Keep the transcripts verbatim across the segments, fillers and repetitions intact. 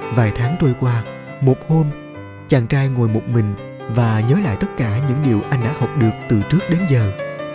Vài tháng trôi qua, một hôm, chàng trai ngồi một mình và nhớ lại tất cả những điều anh đã học được từ trước đến giờ.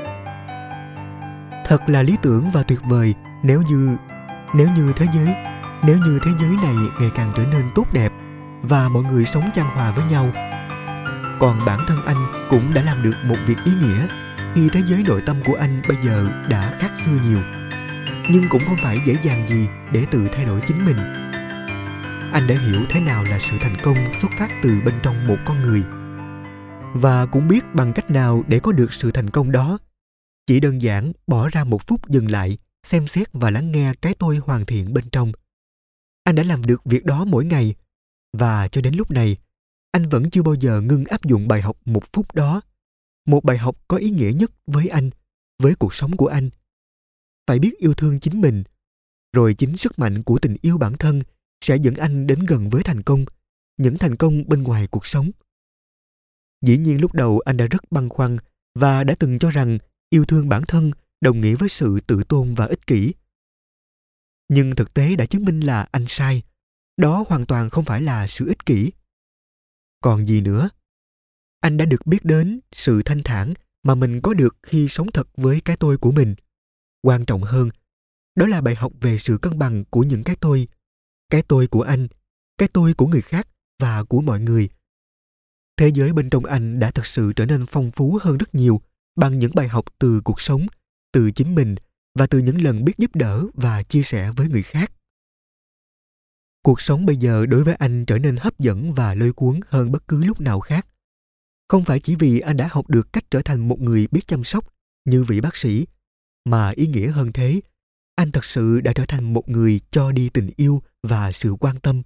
Thật là lý tưởng và tuyệt vời nếu như nếu như thế giới nếu như thế giới này ngày càng trở nên tốt đẹp và mọi người sống chan hòa với nhau. Còn bản thân anh cũng đã làm được một việc ý nghĩa khi thế giới nội tâm của anh bây giờ đã khác xưa nhiều. Nhưng cũng không phải dễ dàng gì để tự thay đổi chính mình. Anh đã hiểu thế nào là sự thành công xuất phát từ bên trong một con người, và cũng biết bằng cách nào để có được sự thành công đó. Chỉ đơn giản bỏ ra một phút dừng lại, xem xét và lắng nghe cái tôi hoàn thiện bên trong. Anh đã làm được việc đó mỗi ngày, và cho đến lúc này, anh vẫn chưa bao giờ ngưng áp dụng bài học một phút đó. Một bài học có ý nghĩa nhất với anh, với cuộc sống của anh. Phải biết yêu thương chính mình, rồi chính sức mạnh của tình yêu bản thân sẽ dẫn anh đến gần với thành công, những thành công bên ngoài cuộc sống. Dĩ nhiên lúc đầu anh đã rất băn khoăn và đã từng cho rằng yêu thương bản thân đồng nghĩa với sự tự tôn và ích kỷ. Nhưng thực tế đã chứng minh là anh sai. Đó hoàn toàn không phải là sự ích kỷ. Còn gì nữa? Anh đã được biết đến sự thanh thản mà mình có được khi sống thật với cái tôi của mình. Quan trọng hơn, đó là bài học về sự cân bằng của những cái tôi. Cái tôi của anh, cái tôi của người khác và của mọi người. Thế giới bên trong anh đã thực sự trở nên phong phú hơn rất nhiều bằng những bài học từ cuộc sống, từ chính mình và từ những lần biết giúp đỡ và chia sẻ với người khác. Cuộc sống bây giờ đối với anh trở nên hấp dẫn và lôi cuốn hơn bất cứ lúc nào khác. Không phải chỉ vì anh đã học được cách trở thành một người biết chăm sóc như vị bác sĩ, mà ý nghĩa hơn thế, anh thật sự đã trở thành một người cho đi tình yêu và sự quan tâm.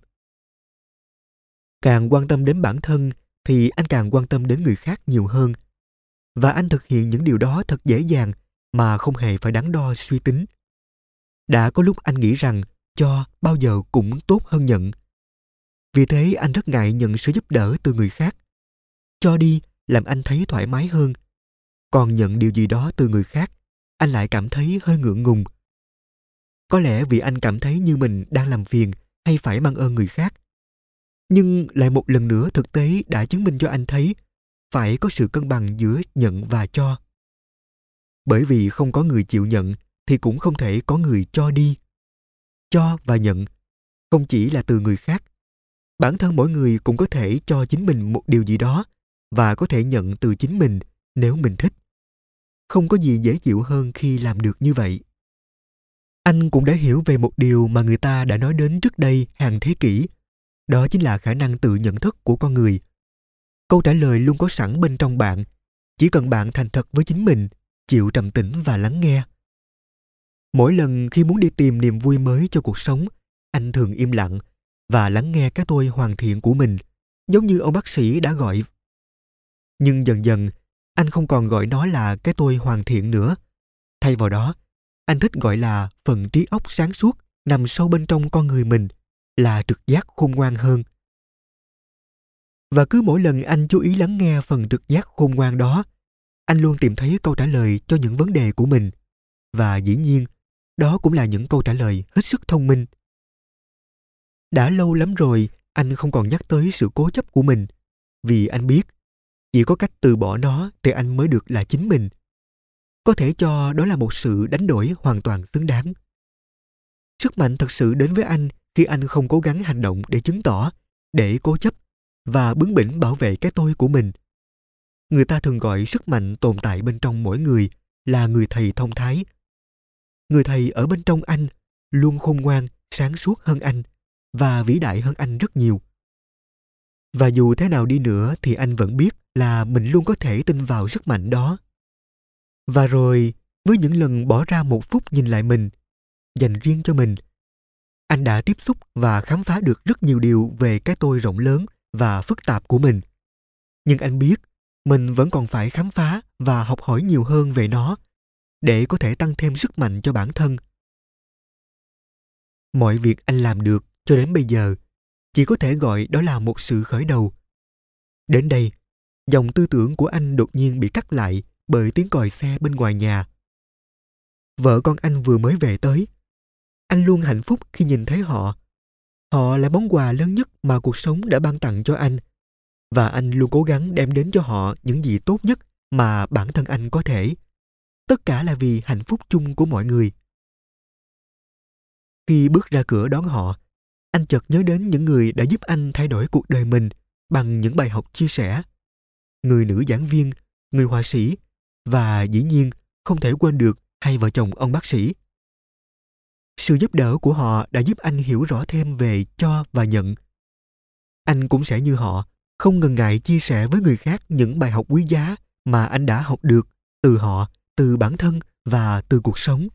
Càng quan tâm đến bản thân thì anh càng quan tâm đến người khác nhiều hơn. Và anh thực hiện những điều đó thật dễ dàng mà không hề phải đắn đo suy tính. Đã có lúc anh nghĩ rằng cho bao giờ cũng tốt hơn nhận. Vì thế anh rất ngại nhận sự giúp đỡ từ người khác. Cho đi làm anh thấy thoải mái hơn. Còn nhận điều gì đó từ người khác, anh lại cảm thấy hơi ngượng ngùng. Có lẽ vì anh cảm thấy như mình đang làm phiền hay phải mang ơn người khác. Nhưng lại một lần nữa thực tế đã chứng minh cho anh thấy phải có sự cân bằng giữa nhận và cho. Bởi vì không có người chịu nhận thì cũng không thể có người cho đi. Cho và nhận không chỉ là từ người khác. Bản thân mỗi người cũng có thể cho chính mình một điều gì đó và có thể nhận từ chính mình nếu mình thích. Không có gì dễ chịu hơn khi làm được như vậy. Anh cũng đã hiểu về một điều mà người ta đã nói đến trước đây hàng thế kỷ. Đó chính là khả năng tự nhận thức của con người. Câu trả lời luôn có sẵn bên trong bạn. Chỉ cần bạn thành thật với chính mình, chịu trầm tĩnh và lắng nghe. Mỗi lần khi muốn đi tìm niềm vui mới cho cuộc sống, anh thường im lặng và lắng nghe cái tôi hoàn thiện của mình, giống như ông bác sĩ đã gọi. Nhưng dần dần, anh không còn gọi nó là cái tôi hoàn thiện nữa. Thay vào đó, anh thích gọi là phần trí óc sáng suốt nằm sâu bên trong con người mình, là trực giác khôn ngoan hơn. Và cứ mỗi lần anh chú ý lắng nghe phần trực giác khôn ngoan đó, anh luôn tìm thấy câu trả lời cho những vấn đề của mình. Và dĩ nhiên, đó cũng là những câu trả lời hết sức thông minh. Đã lâu lắm rồi, anh không còn nhắc tới sự cố chấp của mình, vì anh biết, chỉ có cách từ bỏ nó thì anh mới được là chính mình. Có thể cho đó là một sự đánh đổi hoàn toàn xứng đáng. Sức mạnh thật sự đến với anh khi anh không cố gắng hành động để chứng tỏ, để cố chấp và bướng bỉnh bảo vệ cái tôi của mình. Người ta thường gọi sức mạnh tồn tại bên trong mỗi người là người thầy thông thái. Người thầy ở bên trong anh luôn khôn ngoan, sáng suốt hơn anh và vĩ đại hơn anh rất nhiều. Và dù thế nào đi nữa thì anh vẫn biết là mình luôn có thể tin vào sức mạnh đó. Và rồi, với những lần bỏ ra một phút nhìn lại mình, dành riêng cho mình, anh đã tiếp xúc và khám phá được rất nhiều điều về cái tôi rộng lớn và phức tạp của mình. Nhưng anh biết mình vẫn còn phải khám phá và học hỏi nhiều hơn về nó để có thể tăng thêm sức mạnh cho bản thân. Mọi việc anh làm được cho đến bây giờ chỉ có thể gọi đó là một sự khởi đầu. Đến đây, dòng tư tưởng của anh đột nhiên bị cắt lại bởi tiếng còi xe bên ngoài nhà. Vợ con anh vừa mới về tới. Anh luôn hạnh phúc khi nhìn thấy họ. Họ là món quà lớn nhất mà cuộc sống đã ban tặng cho anh, và anh luôn cố gắng đem đến cho họ những gì tốt nhất mà bản thân anh có thể. Tất cả là vì hạnh phúc chung của mọi người. Khi bước ra cửa đón họ, anh chợt nhớ đến những người đã giúp anh thay đổi cuộc đời mình bằng những bài học chia sẻ. Người nữ giảng viên, người họa sĩ, và dĩ nhiên không thể quên được hai vợ chồng ông bác sĩ. Sự giúp đỡ của họ đã giúp anh hiểu rõ thêm về cho và nhận. Anh cũng sẽ như họ, không ngần ngại chia sẻ với người khác những bài học quý giá mà anh đã học được từ họ, từ bản thân và từ cuộc sống.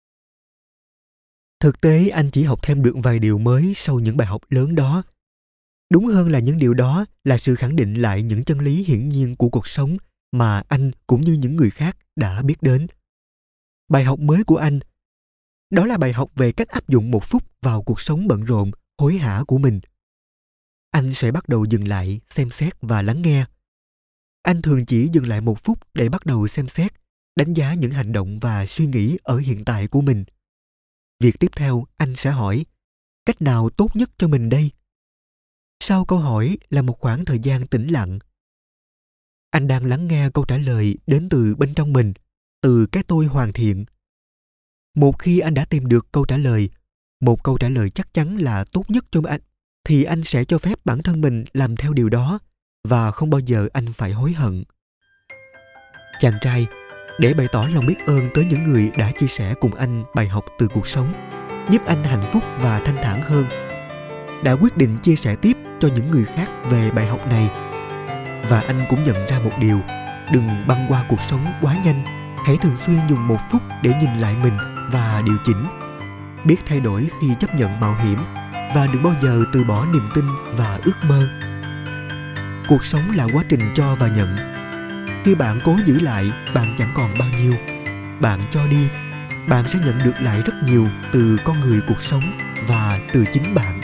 Thực tế, anh chỉ học thêm được vài điều mới sau những bài học lớn đó. Đúng hơn là những điều đó là sự khẳng định lại những chân lý hiển nhiên của cuộc sống mà anh cũng như những người khác đã biết đến. Bài học mới của anh, đó là bài học về cách áp dụng một phút vào cuộc sống bận rộn, hối hả của mình. Anh sẽ bắt đầu dừng lại, xem xét và lắng nghe. Anh thường chỉ dừng lại một phút để bắt đầu xem xét, đánh giá những hành động và suy nghĩ ở hiện tại của mình. Việc tiếp theo anh sẽ hỏi, cách nào tốt nhất cho mình đây? Sau câu hỏi là một khoảng thời gian tĩnh lặng. Anh đang lắng nghe câu trả lời đến từ bên trong mình, từ cái tôi hoàn thiện. Một khi anh đã tìm được câu trả lời, một câu trả lời chắc chắn là tốt nhất cho anh, thì anh sẽ cho phép bản thân mình làm theo điều đó và không bao giờ anh phải hối hận. Chàng trai, để bày tỏ lòng biết ơn tới những người đã chia sẻ cùng anh bài học từ cuộc sống, giúp anh hạnh phúc và thanh thản hơn, đã quyết định chia sẻ tiếp cho những người khác về bài học này. Và anh cũng nhận ra một điều, đừng băng qua cuộc sống quá nhanh, hãy thường xuyên dùng một phút để nhìn lại mình và điều chỉnh. Biết thay đổi khi chấp nhận mạo hiểm và đừng bao giờ từ bỏ niềm tin và ước mơ. Cuộc sống là quá trình cho và nhận. Khi bạn cố giữ lại, bạn chẳng còn bao nhiêu. Bạn cho đi, bạn sẽ nhận được lại rất nhiều từ con người cuộc sống và từ chính bạn.